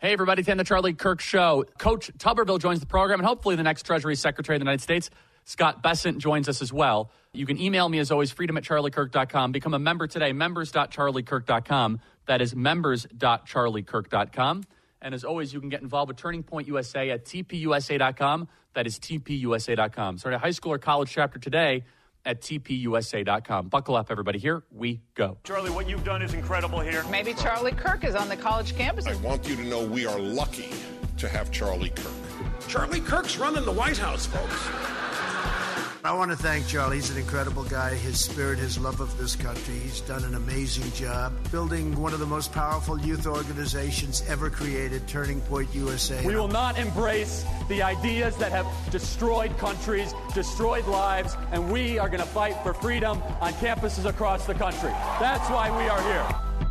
Hey, everybody, it's the Charlie Kirk Show. Coach Tuberville joins the program, and hopefully the next Treasury Secretary of the United States, Scott Bessent, joins us as well. You can email me, as always, freedom@charliekirk.com. Become a member today, members.charliekirk.com. That is members.charliekirk.com. And as always, you can get involved with Turning Point USA at tpusa.com. That is tpusa.com. Start a high school or college chapter today at tpusa.com. Buckle up, everybody. Here we go. Charlie, what you've done is incredible here. Maybe Charlie Kirk is on the college campus. I want you to know we are lucky to have Charlie Kirk. Charlie Kirk's running the White House, folks. I want to thank Charlie. He's an incredible guy. His spirit, his love of this country. He's done an amazing job building one of the most powerful youth organizations ever created, Turning Point USA. We will not embrace the ideas that have destroyed countries, destroyed lives, and we are going to fight for freedom on campuses across the country. That's why we are here.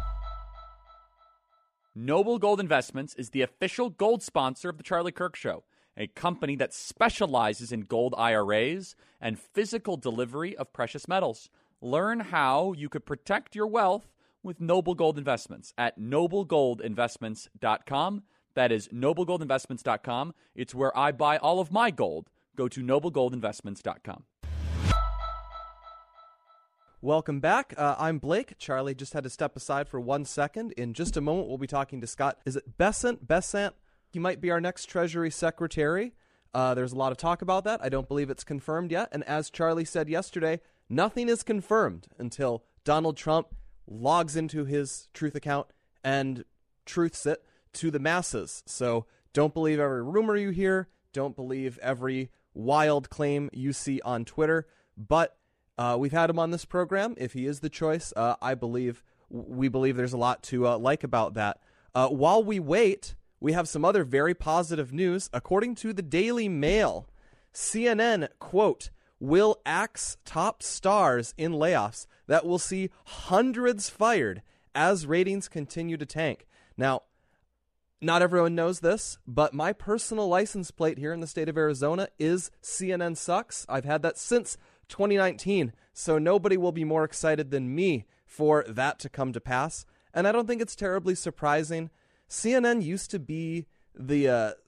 Noble Gold Investments is the official gold sponsor of The Charlie Kirk Show, a company that specializes in gold IRAs and physical delivery of precious metals. Learn how you could protect your wealth with Noble Gold Investments at noblegoldinvestments.com. That is noblegoldinvestments.com. It's where I buy all of my gold. Go to noblegoldinvestments.com. Welcome back. I'm Blake. Charlie just had to step aside for 1 second. In just a moment, we'll be talking to Scott. Is it Bessent? He might be our next Treasury Secretary. There's a lot of talk about that. I don't believe it's confirmed yet. And as Charlie said yesterday, nothing is confirmed until Donald Trump logs into his Truth account and truths it to the masses. So don't believe every rumor you hear. Don't believe every wild claim you see on Twitter. But we've had him on this program. If he is the choice, we believe there's a lot to like about that. While we wait, we have some other very positive news. According to the Daily Mail, CNN, quote, will axe top stars in layoffs that will see hundreds fired as ratings continue to tank. Now, not everyone knows this, but my personal license plate here in the state of Arizona is CNN Sucks. I've had that since 2019, so nobody will be more excited than me for that to come to pass. And I don't think it's terribly surprising. CNN used to be they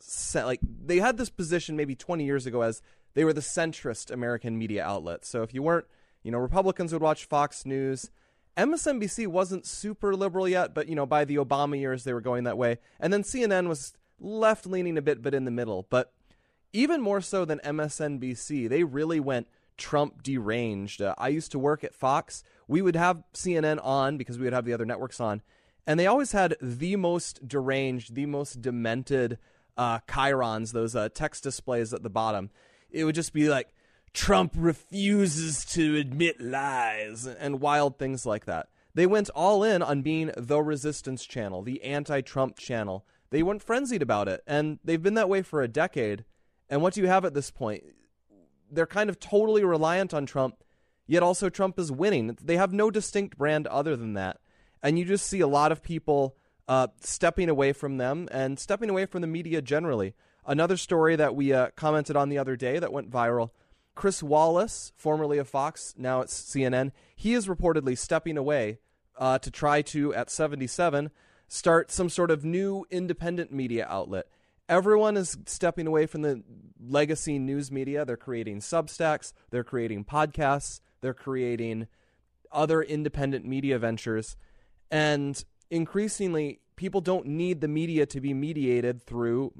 had this position maybe 20 years ago as they were the centrist American media outlet. So if you weren't, Republicans would watch Fox News. MSNBC wasn't super liberal yet, but, by the Obama years, they were going that way. And then CNN was left-leaning a bit, but in the middle. But even more so than MSNBC, they really went Trump deranged. I used to work at Fox. We would have CNN on because we would have the other networks on. And they always had the most deranged, the most demented chyrons, those text displays at the bottom. It would just be like, Trump refuses to admit lies, and wild things like that. They went all in on being the resistance channel, the anti-Trump channel. They went frenzied about it, and they've been that way for a decade. And what do you have at this point? They're kind of totally reliant on Trump, yet also Trump is winning. They have no distinct brand other than that. And you just see a lot of people stepping away from them and stepping away from the media generally. Another story that we commented on the other day that went viral, Chris Wallace, formerly of Fox, now at CNN, he is reportedly stepping away to try to, at 77, start some sort of new independent media outlet. Everyone is stepping away from the legacy news media. They're creating Substacks, they're creating podcasts, they're creating other independent media ventures. And increasingly, people don't need the media to be mediated through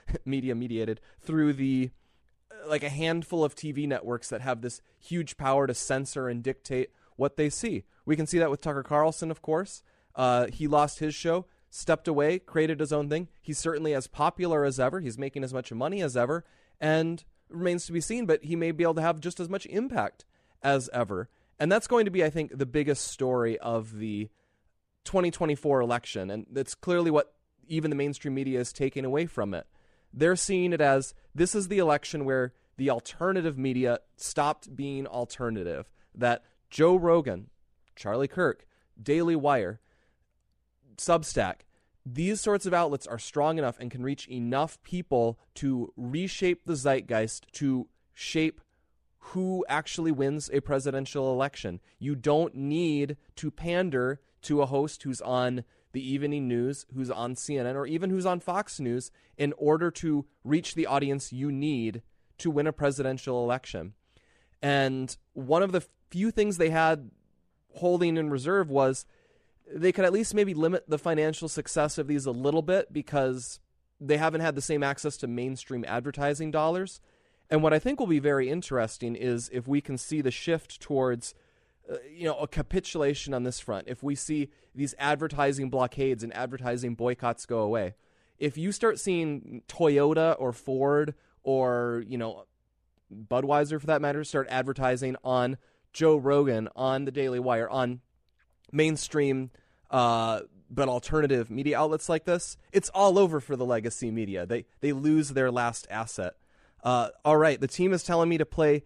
through the like a handful of TV networks that have this huge power to censor and dictate what they see. We can see that with Tucker Carlson, of course. He lost his show, stepped away, created his own thing. He's certainly as popular as ever. He's making as much money as ever, and it remains to be seen, but he may be able to have just as much impact as ever. And that's going to be, I think, the biggest story of the 2024 election, and that's clearly what even the mainstream media is taking away from it. They're seeing it as this is the election where the alternative media stopped being alternative, that Joe Rogan, Charlie Kirk, Daily Wire, Substack, these sorts of outlets are strong enough and can reach enough people to reshape the zeitgeist, to shape who actually wins a presidential election. You don't need to pander to a host who's on the evening news, who's on CNN, or even who's on Fox News in order to reach the audience you need to win a presidential election. And one of the few things they had holding in reserve was they could at least maybe limit the financial success of these a little bit because they haven't had the same access to mainstream advertising dollars. And what I think will be very interesting is if we can see the shift towards a capitulation on this front, if we see these advertising blockades and advertising boycotts go away, if you start seeing Toyota or Ford or, Budweiser for that matter, start advertising on Joe Rogan, on the Daily Wire, on mainstream but alternative media outlets like this, it's all over for the legacy media. They lose their last asset. All right, the team is telling me to play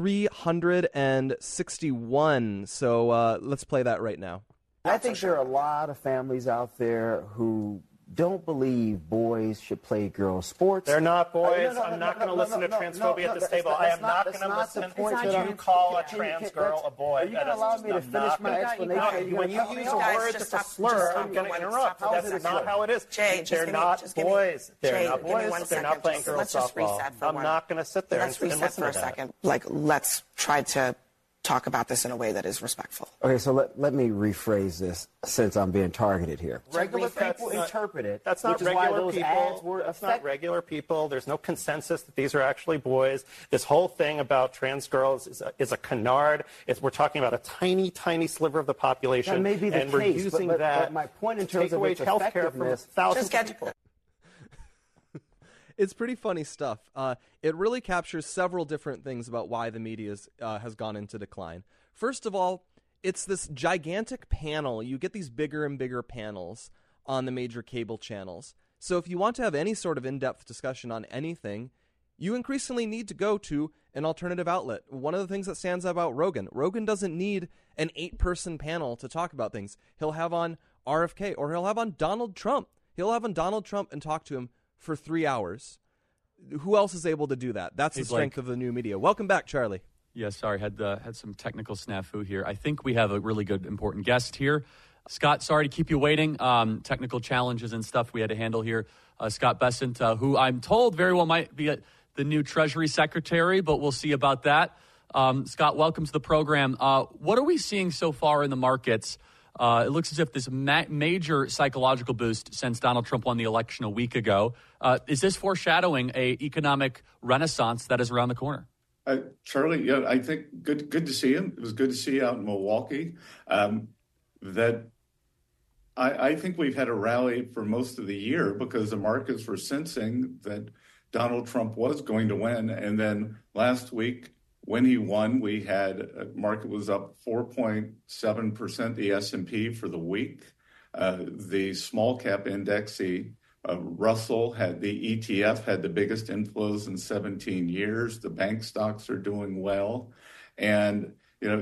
361, so let's play that right now. I think there are a lot of families out there who don't believe boys should play girls' sports. They're not boys. I'm not going to listen to transphobia at this table. I am not going to listen to you call a trans girl a boy. Are you going to allow me to finish my explanation? When you use a word that's a slur, I'm going to interrupt. That's not how it is. They're not boys. They're not boys. They're not playing girls' softball. I'm not going to sit there and listen to that. Let's reset for a second. Let's try to talk about this in a way that is respectful. Okay, so let me rephrase this since I'm being targeted here. Regular people interpret it. That's not regular people. That's not regular people. There's no consensus that these are actually boys. This whole thing about trans girls is a canard. We're talking about a tiny, tiny sliver of the population. That may be the case, we're using that my point in to terms take of away its health care from thousands of people. It's pretty funny stuff. It really captures several different things about why the media has gone into decline. First of all, it's this gigantic panel. You get these bigger and bigger panels on the major cable channels. So if you want to have any sort of in-depth discussion on anything, you increasingly need to go to an alternative outlet. One of the things that stands out about Rogan doesn't need an 8-person panel to talk about things. He'll have on RFK, or he'll have on Donald Trump. He'll have on Donald Trump and talk to him for 3 hours. Who else is able to do that? That's the strength of the new media. Welcome back, Charlie. Yeah, sorry, had some technical snafu here. I think we have a really good, important guest here. Scott, sorry to keep you waiting. Technical challenges and stuff we had to handle here. Scott Bessent, who I'm told very well might be the new Treasury Secretary, but we'll see about that. Scott, welcome to the program. What are we seeing so far in the markets? It looks as if this major psychological boost since Donald Trump won the election a week ago. Is this foreshadowing an economic renaissance that is around the corner? Charlie, yeah, I think good to see him. It was good to see you out in Milwaukee. That I think we've had a rally for most of the year because the markets were sensing that Donald Trump was going to win. And then last week, when he won, we had market was up 4.7%, the S&P for the week. The small cap index, the Russell had the ETF had the biggest inflows in 17 years. The bank stocks are doing well. And,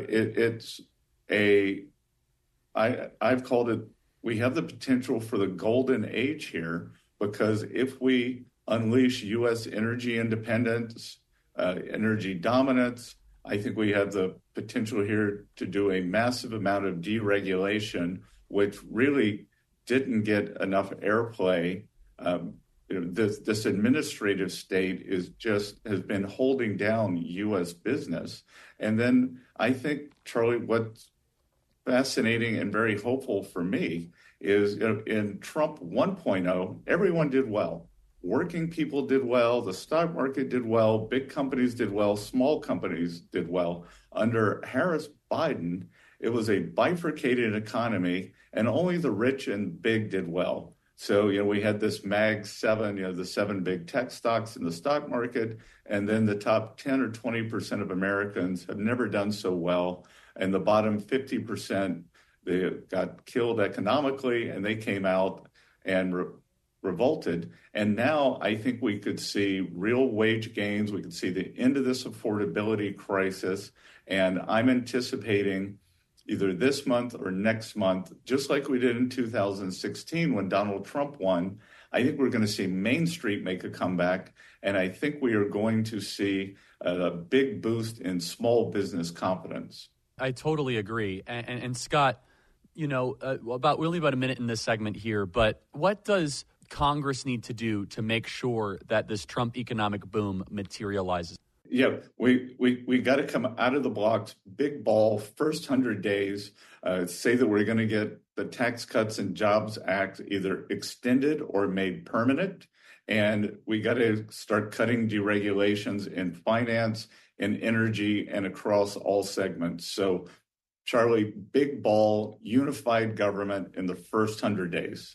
I've called it, we have the potential for the golden age here, because if we unleash U.S. energy independence, energy dominance, I think we have the potential here to do a massive amount of deregulation, which really didn't get enough airplay. This administrative state has been holding down U.S. business. And then I think, Charlie, what's fascinating and very hopeful for me is in Trump 1.0, everyone did well. Working people did well, the stock market did well, big companies did well, small companies did well. Under Harris-Biden, it was a bifurcated economy, and only the rich and big did well. So, we had this Mag 7, the 7 big tech stocks in the stock market, and then the top 10 or 20% of Americans have never done so well. And the bottom 50%, they got killed economically, and they came out and revolted. And now I think we could see real wage gains. We could see the end of this affordability crisis. And I'm anticipating either this month or next month, just like we did in 2016 when Donald Trump won, I think we're going to see Main Street make a comeback. And I think we are going to see a big boost in small business confidence. I totally agree. And Scott, we're only about a minute in this segment here, but what does Congress need to do to make sure that this Trump economic boom materializes? Yeah, we got to come out of the blocks, big ball, first 100 days, say that we're going to get the Tax Cuts and Jobs Act either extended or made permanent. And we got to start cutting deregulations in finance, in energy, and across all segments. So, Charlie, big ball, unified government in the first 100 days.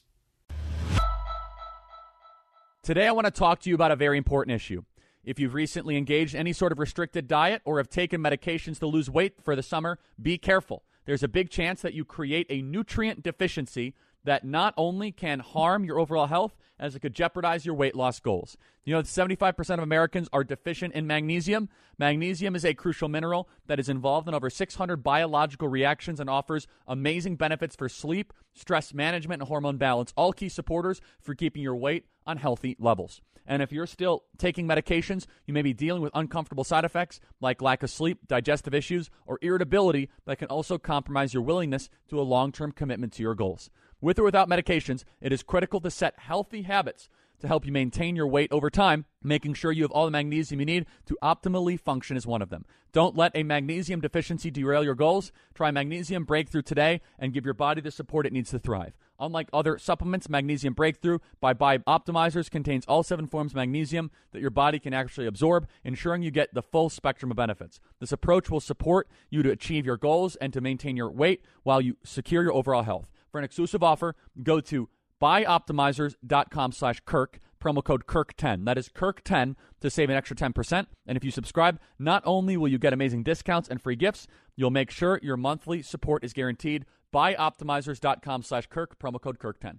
Today, I want to talk to you about a very important issue. If you've recently engaged in any sort of restricted diet or have taken medications to lose weight for the summer, be careful. There's a big chance that you create a nutrient deficiency that not only can harm your overall health, as it could jeopardize your weight loss goals. You know, 75% of Americans are deficient in magnesium. Magnesium is a crucial mineral that is involved in over 600 biological reactions and offers amazing benefits for sleep, stress management, and hormone balance, all key supporters for keeping your weight on healthy levels. And if you're still taking medications, you may be dealing with uncomfortable side effects like lack of sleep, digestive issues, or irritability that can also compromise your willingness to a long-term commitment to your goals. With or without medications, it is critical to set healthy habits to help you maintain your weight over time. Making sure you have all the magnesium you need to optimally function is one of them. Don't let a magnesium deficiency derail your goals. Try Magnesium Breakthrough today and give your body the support it needs to thrive. Unlike other supplements, Magnesium Breakthrough by Bioptimizers contains all 7 forms of magnesium that your body can actually absorb, ensuring you get the full spectrum of benefits. This approach will support you to achieve your goals and to maintain your weight while you secure your overall health. For an exclusive offer, go to bioptimizers.com/Kirk, promo code Kirk10. That is Kirk10 to save an extra 10%. And if you subscribe, not only will you get amazing discounts and free gifts, you'll make sure your monthly support is guaranteed. Bioptimizers.com/Kirk, promo code Kirk10.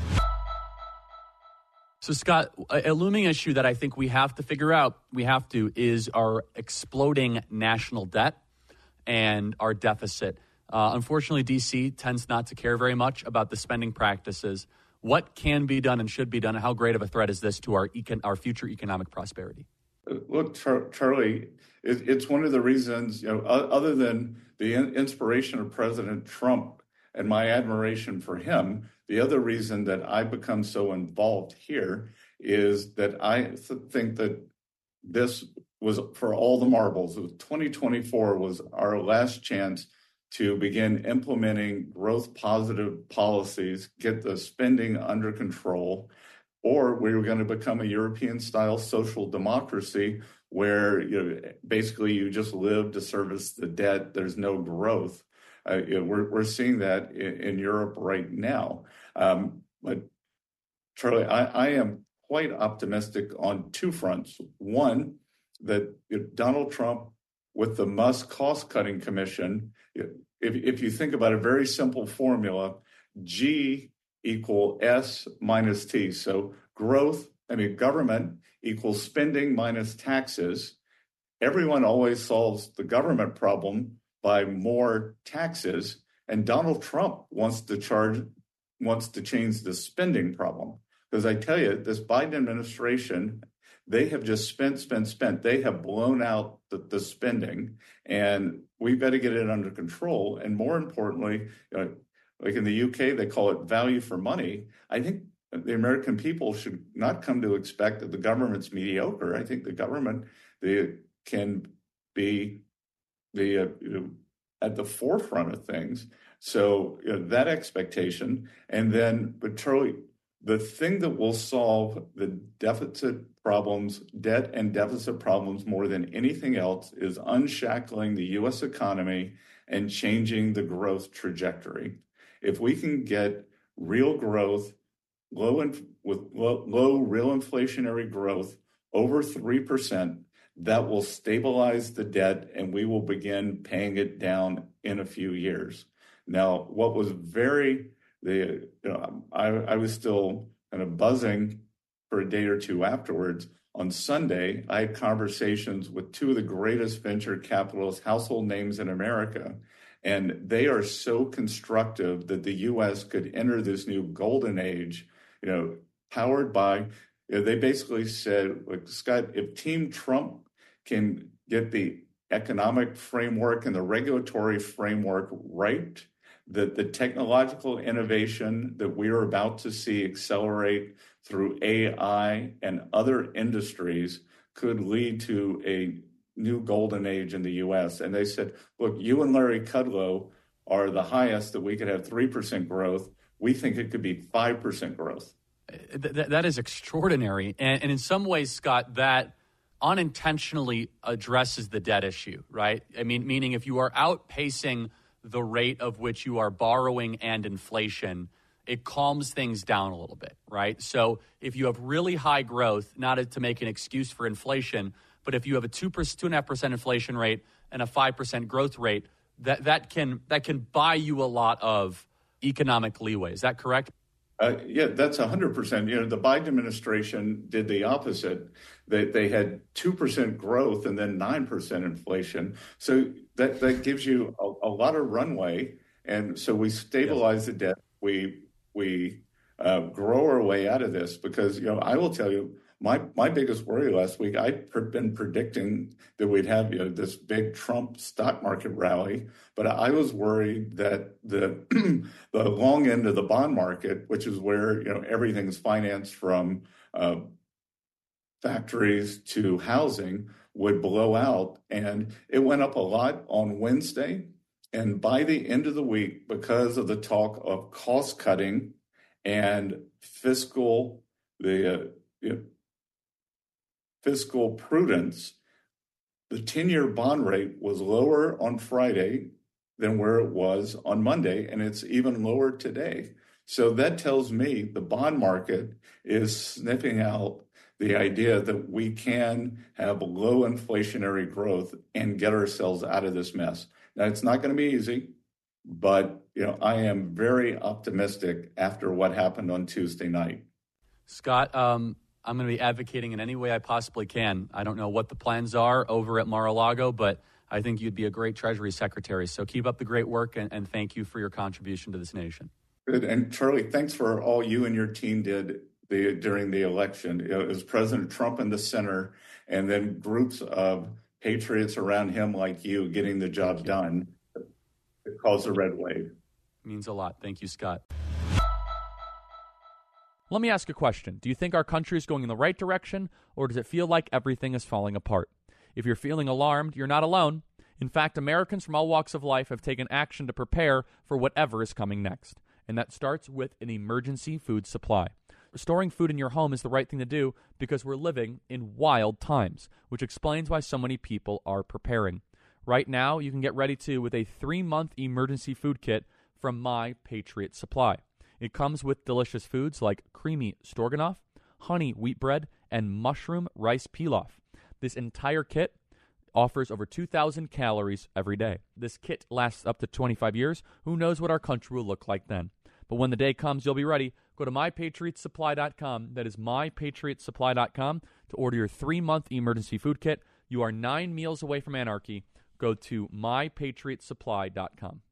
So, Scott, a looming issue that I think we have to figure out, is our exploding national debt and our deficit. Unfortunately, D.C. tends not to care very much about the spending practices. What can be done and should be done, and how great of a threat is this to our future economic prosperity? Look, Charlie, it's one of the reasons, other than the inspiration of President Trump and my admiration for him, the other reason that I've become so involved here is that I think that this was for all the marbles. 2024 was our last chance to begin implementing growth-positive policies, get the spending under control, or we were going to become a European-style social democracy where basically you just live to service the debt. There's no growth. We're seeing that in Europe right now. But Charlie, I am quite optimistic on 2 fronts. One, that Donald Trump with the Musk cost-cutting commission, if you think about a very simple formula, G equal S minus T. So government equals spending minus taxes. Everyone always solves the government problem by more taxes. And Donald Trump wants to change the spending problem. Because I tell you, this Biden administration, they have just spent. They have blown out the spending, and we've got to get it under control. And more importantly, like in the UK, they call it value for money. I think the American people should not come to expect that the government's mediocre. I think the government can be at the forefront of things. So that expectation, and then, but Charlie, the thing that will solve the debt and deficit problems more than anything else is unshackling the U.S. economy and changing the growth trajectory. If we can get real growth, low real inflationary growth over 3%, that will stabilize the debt and we will begin paying it down in a few years. Now, what was I was still kind of buzzing for a day or two afterwards. On Sunday, I had conversations with 2 of the greatest venture capitalist household names in America, and they are so constructive that the U.S. could enter this new golden age, powered by, they basically said, like, Scott, if Team Trump can get the economic framework and the regulatory framework right, that the technological innovation that we are about to see accelerate through AI and other industries could lead to a new golden age in the U.S. And they said, look, you and Larry Kudlow are the highest that we could have 3% growth. We think it could be 5% growth. That is extraordinary. And in some ways, Scott, that unintentionally addresses the debt issue, right? I mean, meaning if you are outpacing the rate of which you are borrowing and inflation, it calms things down a little bit, right? So if you have really high growth, not to make an excuse for inflation, but if you have a 2.5% inflation rate and a 5% growth rate, that can buy you a lot of economic leeway. Is that correct? Yeah, that's 100%. The Biden administration did the opposite. They had 2% growth and then 9% inflation. So that gives you a lot of runway. And so we stabilize the debt. We grow our way out of this because, I will tell you, my biggest worry last week, I'd been predicting that we'd have this big Trump stock market rally, but I was worried that the long end of the bond market, which is where everything's financed from factories to housing, would blow out. And it went up a lot on Wednesday. And by the end of the week, because of the talk of cost cutting and fiscal prudence, the 10-year bond rate was lower on Friday than where it was on Monday, and it's even lower today. So that tells me the bond market is sniffing out the idea that we can have low inflationary growth and get ourselves out of this mess. Now, it's not going to be easy, but I am very optimistic after what happened on Tuesday night. Scott, I'm going to be advocating in any way I possibly can. I don't know what the plans are over at Mar-a-Lago, but I think you'd be a great Treasury Secretary. So keep up the great work, and thank you for your contribution to this nation. Good. And Charlie, thanks for all you and your team did during the election. It was President Trump in the center, and then groups of patriots around him like you getting the job done. It caused a red wave. It means a lot. Thank you, Scott. Let me ask a question. Do you think our country is going in the right direction, or does it feel like everything is falling apart? If you're feeling alarmed, you're not alone. In fact, Americans from all walks of life have taken action to prepare for whatever is coming next. And that starts with an emergency food supply. Storing food in your home is the right thing to do because we're living in wild times, which explains why so many people are preparing. Right now, you can get ready with a 3-month emergency food kit from My Patriot Supply. It comes with delicious foods like creamy stroganoff, honey wheat bread, and mushroom rice pilaf. This entire kit offers over 2,000 calories every day. This kit lasts up to 25 years. Who knows what our country will look like then? But when the day comes, you'll be ready. Go to MyPatriotSupply.com. That is MyPatriotSupply.com to order your 3-month emergency food kit. You are 9 meals away from anarchy. Go to MyPatriotSupply.com.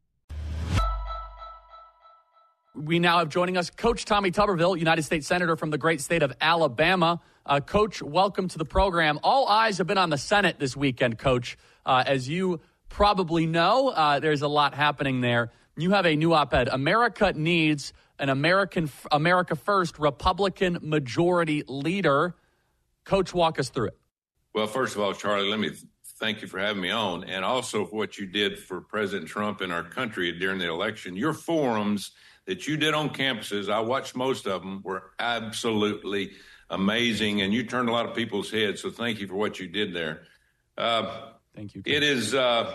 We now have joining us Coach Tommy Tuberville, United States Senator from the great state of Alabama. Coach, welcome to the program. All eyes have been on the Senate this weekend, Coach. As you probably know, there's a lot happening there. You have a new op-ed. America needs an America First Republican majority leader. Coach, walk us through it. Well, first of all, Charlie, let me thank you for having me on, and also for what you did for President Trump and our country during the election. Your forums that you did on campuses, I watched most of them, were absolutely amazing, and you turned a lot of people's heads, so thank you for what you did there. Thank you. It is,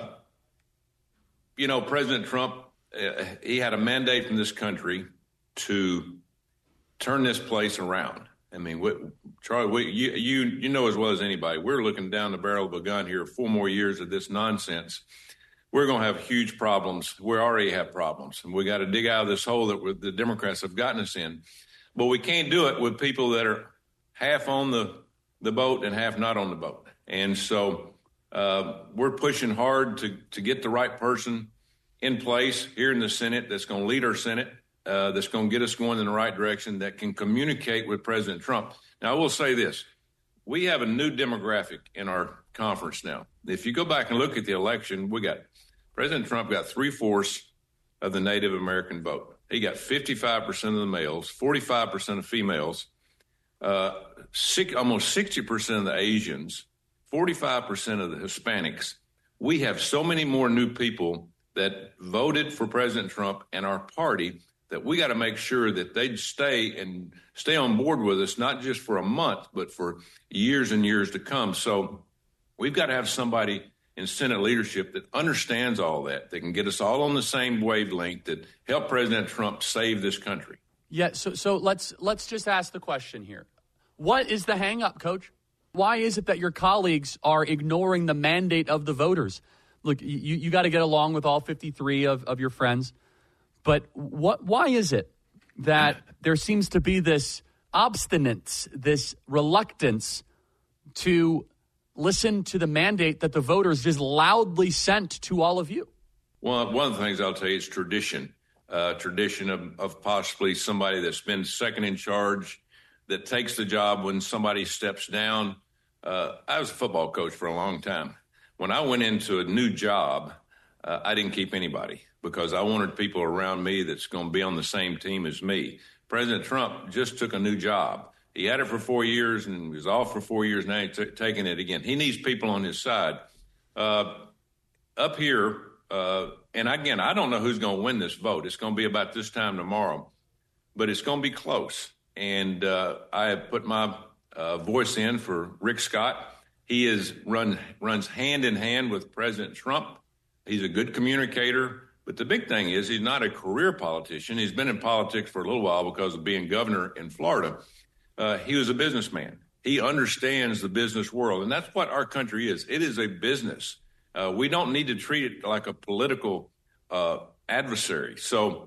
President Trump, he had a mandate from this country to turn this place around. I mean, Charlie, you know as well as anybody, we're looking down the barrel of a gun here, 4 more years of this nonsense. We're going to have huge problems. We already have problems, and we got to dig out of this hole that the Democrats have gotten us in. But we can't do it with people that are half on the boat and half not on the boat. And so we're pushing hard to get the right person in place here in the Senate that's going to lead our Senate, that's going to get us going in the right direction, that can communicate with President Trump. Now, I will say this. We have a new demographic in our conference now. If you go back and look at the election, President Trump got 3/4 of the Native American vote. He got 55% of the males, 45% of females, almost 60% of the Asians, 45% of the Hispanics. We have so many more new people that voted for President Trump and our party that we got to make sure that they stay on board with us, not just for a month, but for years and years to come. So we've got to have somebody in Senate leadership that understands all that can get us all on the same wavelength, that help President Trump save this country. Yeah, so let's just ask the question here. What is the hang up, Coach? Why is it that your colleagues are ignoring the mandate of the voters? Look, you got to get along with all 53 of your friends. But why is it that there seems to be this obstinance, this reluctance to listen to the mandate that the voters just loudly sent to all of you? Well, one of the things I'll tell you is tradition. Tradition of possibly somebody that's been second in charge, that takes the job when somebody steps down. I was a football coach for a long time. When I went into a new job, I didn't keep anybody because I wanted people around me that's going to be on the same team as me. President Trump just took a new job. He had it for 4 years and was off for 4 years. Now he's taking it again. He needs people on his side. Up here, and again, I don't know who's going to win this vote. It's going to be about this time tomorrow, but it's going to be close. And I have put my voice in for Rick Scott. He runs hand in hand with President Trump. He's a good communicator. But the big thing is he's not a career politician. He's been in politics for a little while because of being governor in Florida. He was a businessman. He understands the business world, and that's what our country is. It is a business. We don't need to treat it like a political adversary. So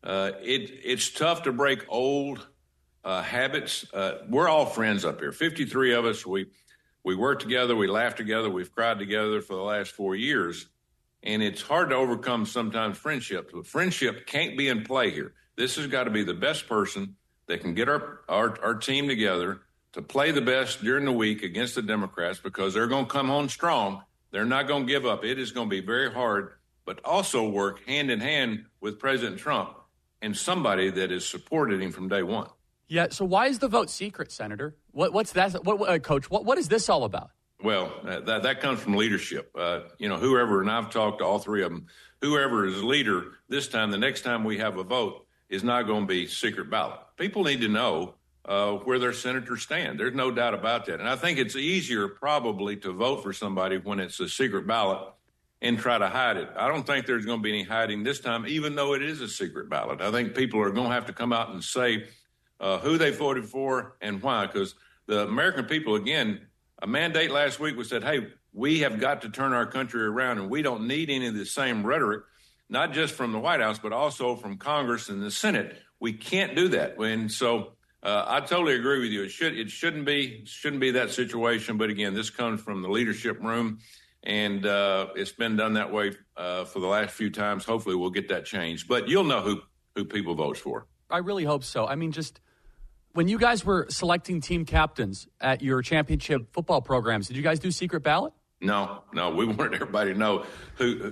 it's tough to break old habits. We're all friends up here. 53 of us. We work together. We laugh together. We've cried together for the last 4 years. And it's hard to overcome sometimes friendships, but friendship can't be in play here. This has got to be the best person that can get our team together to play the best during the week against the Democrats, because they're going to come home strong. They're not going to give up. It is going to be very hard, but also work hand in hand with President Trump and somebody that has supported him from day one. Yeah, so why is the vote secret, Senator? What's that? Coach, what is this all about? Well, that comes from leadership. Whoever, and I've talked to all three of them, whoever is leader this time, the next time we have a vote, is not going to be secret ballot. People need to know where their senators stand. There's no doubt about that. And I think it's easier probably to vote for somebody when it's a secret ballot and try to hide it. I don't think there's going to be any hiding this time, even though it is a secret ballot. I think people are going to have to come out and say who they voted for and why, because the American people, again, a mandate last week was said, hey, we have got to turn our country around, and we don't need any of the same rhetoric, not just from the White House, but also from Congress and the Senate. We can't do that. And so I totally agree with you. It shouldn't be that situation. But again, this comes from the leadership room, and it's been done that way for the last few times. Hopefully we'll get that changed. But you'll know who people vote for. I really hope so. I mean, just when you guys were selecting team captains at your championship football programs, did you guys do secret ballot? No, we wanted everybody to know who,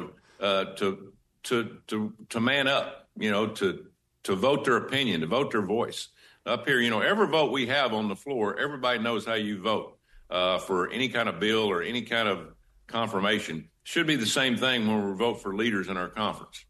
to man up, to vote their opinion, to vote their voice. Up here, every vote we have on the floor, everybody knows how you vote for any kind of bill or any kind of confirmation. Should be the same thing when we vote for leaders in our conference.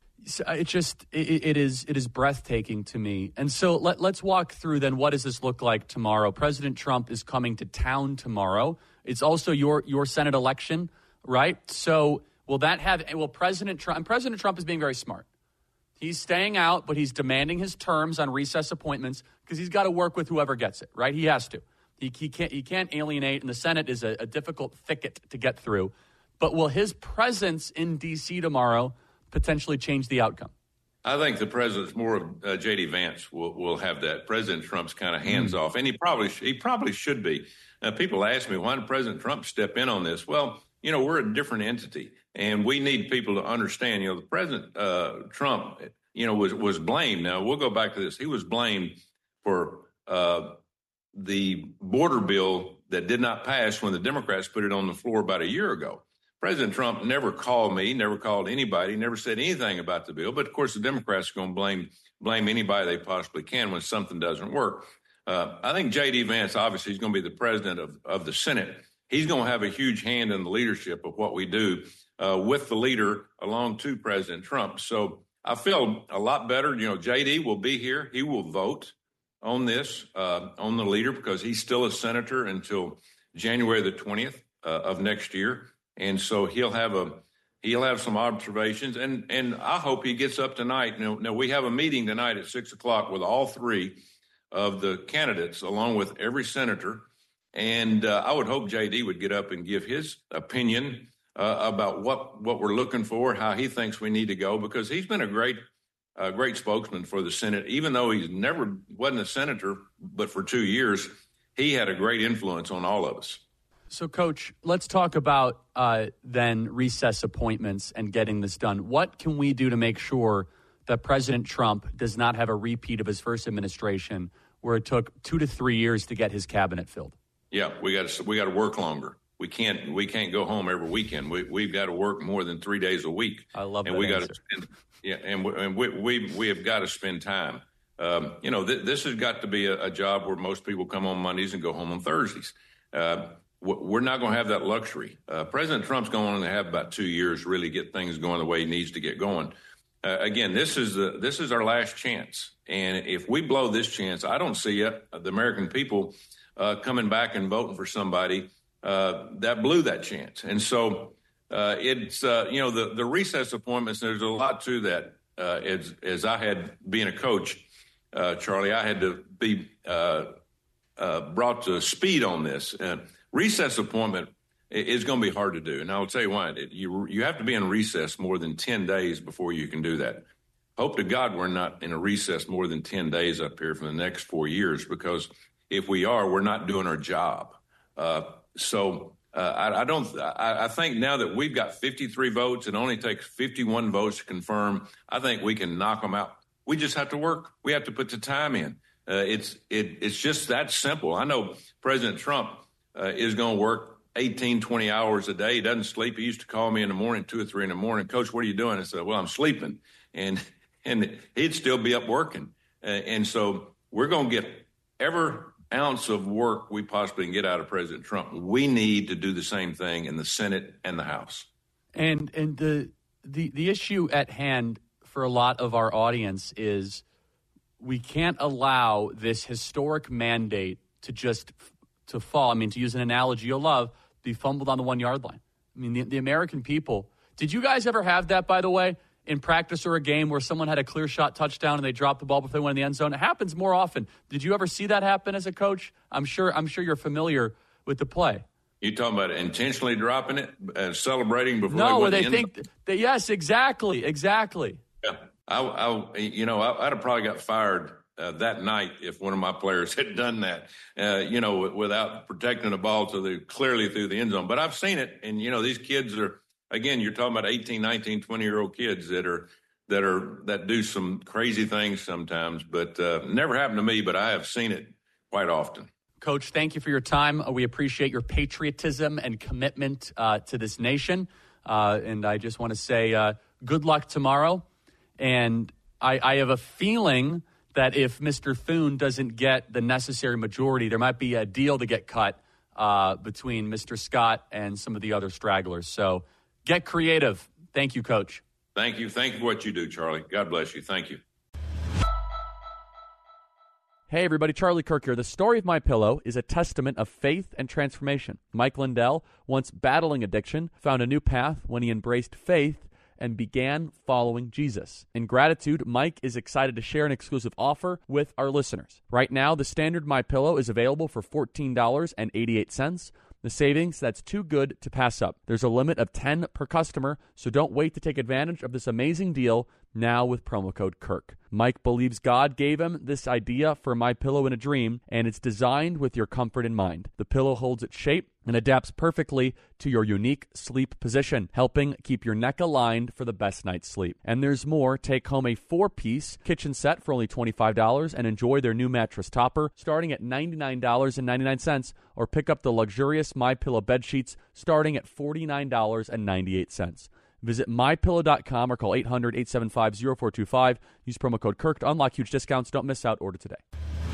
It is breathtaking to me. And so let's walk through then, what does this look like tomorrow? President Trump is coming to town tomorrow. It's also your Senate election, right? So will President Trump is being very smart. He's staying out, but he's demanding his terms on recess appointments because he's got to work with whoever gets it, right? He has to. He can't alienate, and the Senate is a difficult thicket to get through. But will his presence in D.C. tomorrow potentially change the outcome? I think the president's more of J.D. Vance will have that. President Trump's kind of hands off, and he probably should be. People ask me, why did President Trump step in on this? Well, we're a different entity, and we need people to understand. The President Trump, was blamed. Now we'll go back to this. He was blamed for the border bill that did not pass when the Democrats put it on the floor about a year ago. President Trump never called me, never called anybody, never said anything about the bill. But, of course, the Democrats are going to blame anybody they possibly can when something doesn't work. I think J.D. Vance, obviously, is going to be the president of the Senate. He's going to have a huge hand in the leadership of what we do with the leader along to President Trump. So I feel a lot better. J.D. will be here. He will vote on this, on the leader, because he's still a senator until January the 20th of next year. And so he'll have some observations, and I hope he gets up tonight. Now we have a meeting tonight at 6:00 with all three of the candidates, along with every senator. And I would hope J.D. would get up and give his opinion about what we're looking for, how he thinks we need to go, because he's been a great spokesman for the Senate. Even though he's never wasn't a senator, but for 2 years, he had a great influence on all of us. So, Coach, let's talk about then recess appointments and getting this done. What can we do to make sure that President Trump does not have a repeat of his first administration, where it took 2 to 3 years to get his cabinet filled? Yeah, we got to work longer. We can't go home every weekend. We've got to work more than 3 days a week. I love that. And we got to spend, and we have got to spend time. This has got to be a job where most people come on Mondays and go home on Thursdays. We're not going to have that luxury. President Trump's going to have about 2 years to really get things going the way he needs to get going. Again, this is our last chance, and if we blow this chance, I don't see the American people coming back and voting for somebody that blew that chance. And so it's the recess appointments. There's a lot to that. As I had being a coach, Charlie, I had to be brought to speed on this. Recess appointment is going to be hard to do, and I'll tell you why. You have to be in recess more than 10 days before you can do that. Hope to God we're not in a recess more than 10 days up here for the next 4 years, because if we are, we're not doing our job. I think now that we've got 53 votes, it only takes 51 votes to confirm. I think we can knock them out. We just have to work. We have to put the time in. It's just that simple. I know President Trump is going to work 18, 20 hours a day. He doesn't sleep. He used to call me in the morning, 2 or 3 in the morning. Coach, what are you doing? I said, well, I'm sleeping. And he'd still be up working. And so we're going to get every ounce of work we possibly can get out of President Trump. We need to do the same thing in the Senate and the House. And the issue at hand for a lot of our audience is we can't allow this historic mandate to fall. I mean, to use an analogy you'll love, be fumbled on the 1 yard line. I mean, the American people. Did you guys ever have that, by the way, in practice or a game where someone had a clear shot touchdown and they dropped the ball before they went in the end zone? It happens more often. Did you ever see that happen as a coach? I'm sure you're familiar with the play. You talking about intentionally dropping it and celebrating before? No, where they think that, yes, exactly. Yeah, I'd have probably got fired that night if one of my players had done that, without protecting the ball clearly through the end zone. But I've seen it, and these kids are, again, you're talking about 18, 19, 20-year-old kids that do some crazy things sometimes. But never happened to me, but I have seen it quite often. Coach, thank you for your time. We appreciate your patriotism and commitment to this nation. And I just want to say good luck tomorrow. And I have a feeling that if Mr. Thune doesn't get the necessary majority, there might be a deal to get cut between Mr. Scott and some of the other stragglers. So get creative. Thank you, Coach. Thank you. Thank you for what you do, Charlie. God bless you. Thank you. Hey everybody, Charlie Kirk here. The story of MyPillow is a testament of faith and transformation. Mike Lindell, once battling addiction, found a new path when he embraced faith and began following Jesus. In gratitude, Mike is excited to share an exclusive offer with our listeners. Right now, the standard MyPillow is available for $14.88. The savings, that's too good to pass up. There's a limit of 10 per customer, so don't wait to take advantage of this amazing deal. now with promo code Kirk. Mike believes God gave him this idea for MyPillow in a dream, and it's designed with your comfort in mind. The pillow holds its shape and adapts perfectly to your unique sleep position, helping keep your neck aligned for the best night's sleep. And there's more. Take home a 4-piece kitchen set for only $25 and enjoy their new mattress topper starting at $99.99, or pick up the luxurious MyPillow bed sheets starting at $49.98. Visit MyPillow.com or call 800-875-0425. Use promo code Kirk to unlock huge discounts. Don't miss out. Order today.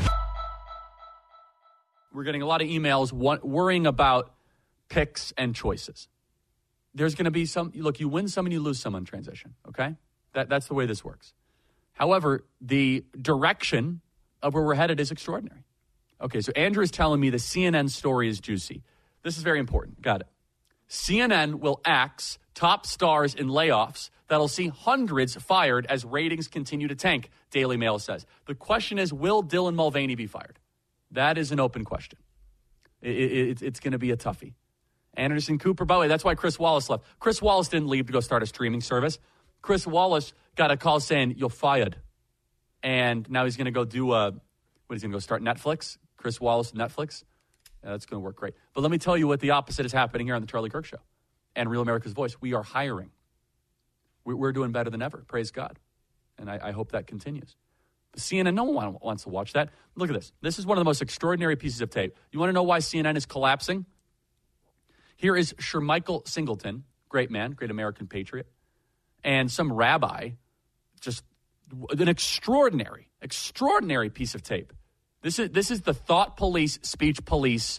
We're getting a lot of emails worrying about picks and choices. There's going to be some, look, you win some and you lose some on transition, okay? That's the way this works. However, the direction of where we're headed is extraordinary. Okay, so Andrew is telling me the CNN story is juicy. This is very important. Got it. CNN will axe top stars in layoffs that'll see hundreds fired as ratings continue to tank, Daily Mail says. The question is, will Dylan Mulvaney be fired? That is an open question. It's going to be a toughie. Anderson Cooper, by the way, that's why Chris Wallace left. Chris Wallace didn't leave to go start a streaming service. Chris Wallace got a call saying, you're fired. And now he's going to go do he's going to go start Netflix? Chris Wallace, Netflix? That's going to work great. But let me tell you what the opposite is happening here on the Charlie Kirk Show and Real America's Voice. We are hiring. We're doing better than ever. Praise God. And I hope that continues. CNN, no one wants to watch that. Look at this. This is one of the most extraordinary pieces of tape. You want to know why CNN is collapsing? Here is Shermichael Singleton, great man, great American patriot, and some rabbi, just an extraordinary piece of tape. This is the thought police, speech police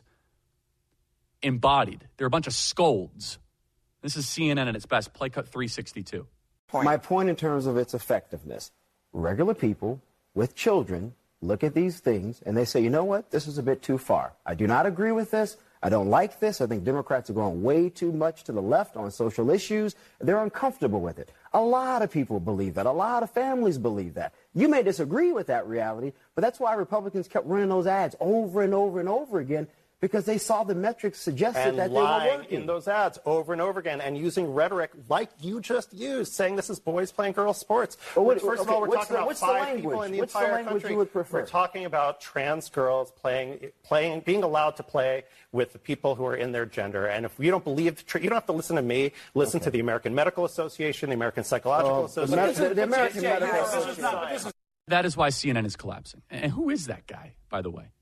embodied. They're a bunch of scolds. This is CNN at its best. Play cut 362. My point in terms of its effectiveness, regular people with children look at these things and they say, you know what, this is a bit too far. I do not agree with this. I don't like this. I think Democrats are going way too much to the left on social issues. They're uncomfortable with it. A lot of people believe that. A lot of families believe that. You may disagree with that reality, but that's why Republicans kept running those ads over and over and over again, because they saw the metrics suggested that they were working. In those ads over and over again and using rhetoric like you just used, saying this is boys playing girls sports. First of all, we're talking about 5 people in the entire country. We're talking about trans girls being allowed to play with the people who are in their gender. And if you don't believe, you don't have to listen to me. Listen to the American Medical Association, the American Psychological Association. The American Medical Association. That is why CNN is collapsing. And who is that guy, by the way?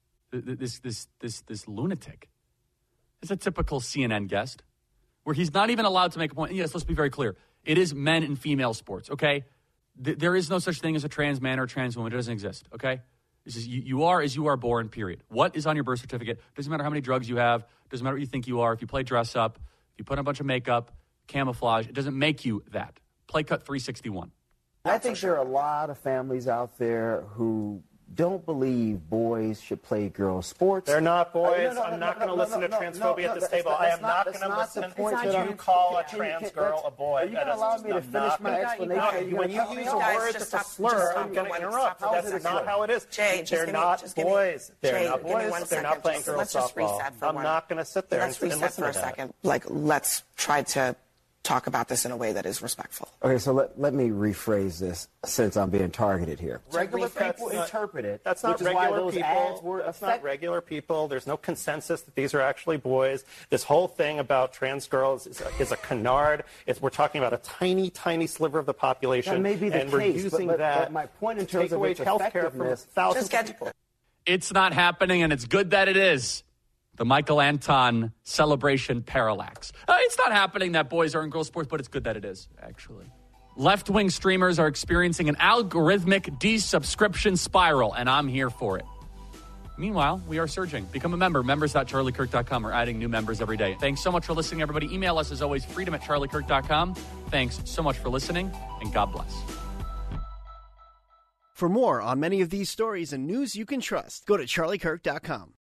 This lunatic. It's a typical CNN guest where he's not even allowed to make a point. Yes, let's be very clear. It is men and female sports, okay? There is no such thing as a trans man or a trans woman. It doesn't exist, okay? This is, you are as you are born, period. What is on your birth certificate? Doesn't matter how many drugs you have. Doesn't matter what you think you are. If you play dress up, if you put on a bunch of makeup, camouflage, it doesn't make you that. Play cut 361. I think there are a lot of families out there who don't believe boys should play girls' sports. They're not boys. I'm not going to listen to transphobia at this table. I am not going to listen to you call a trans girl a boy. Are you going to allow me to finish my explanation? When you use a word that's a slur, I'm going to interrupt. That's not how it is. They're not boys. They're not boys. They're not playing girls' softball. I'm not going to sit there and listen to that. Let's reset for a second. Let's try to talk about this in a way that is respectful. Okay, so let me rephrase this since I'm being targeted here. Regular people interpret it. That's not regular people. That's not regular people. There's no consensus that these are actually boys. This whole thing about trans girls is a canard. We're talking about a tiny, tiny sliver of the population. That may be the case, we're using that my point in terms of its effectiveness. Thousands of people. It's not happening, and it's good that it is. The Michael Anton celebration parallax. It's not happening that boys are in girls' sports, but it's good that it is, actually. Left-wing streamers are experiencing an algorithmic desubscription spiral, and I'm here for it. Meanwhile, we are surging. Become a member, members.charliekirk.com. We're adding new members every day. Thanks so much for listening, everybody. Email us, as always, freedom@charliekirk.com. Thanks so much for listening, and God bless. For more on many of these stories and news you can trust, go to charliekirk.com.